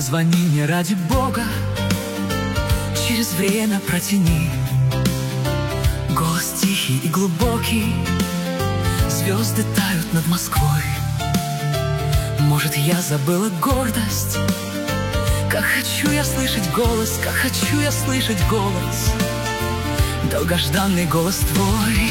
Позвони мне ради Бога, через время протяни. Голос тихий и глубокий, звезды тают над Москвой. Может, я забыла гордость? Как хочу я слышать голос, как хочу я слышать голос, долгожданный голос твой.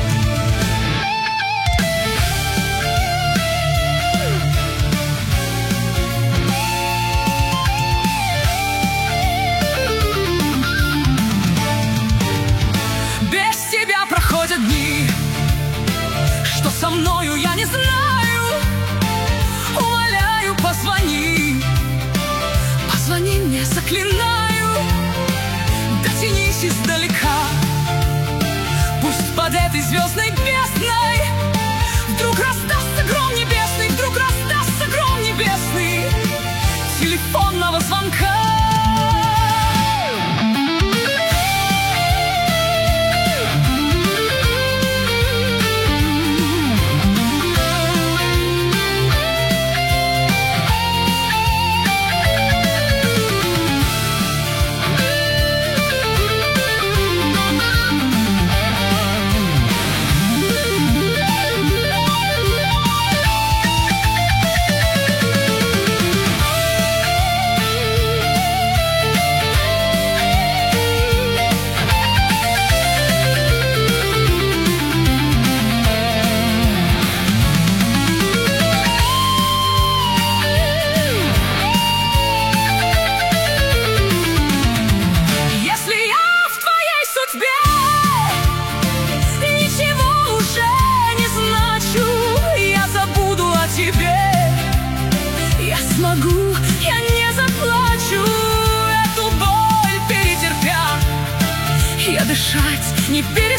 Без тебя проходят дни, что со мною я не знаю. Умоляю, позвони, позвони мне, заклинаю. Дотянись издалека, пусть под этой звездной бездной вдруг раздастся гром небесный, вдруг раздастся гром небесный телефонного звонка. Смогу, я не заплачу эту боль перетерпя. Я дышать не перестаю.